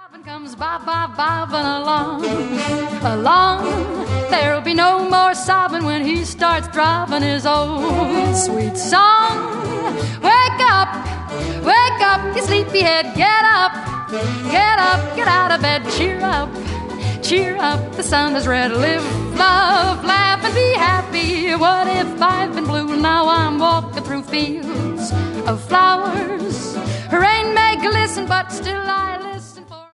Comes bobbing along. There'll be no more sobbing when he starts throbbing his old sweet song. Wake up, you sleepyhead, get up, get out of bed, cheer up, the sun is red. Live, love, laugh, and be happy. What if I've been blue? Now I'm walking through fields of flowers. Rain may glisten, but still I live.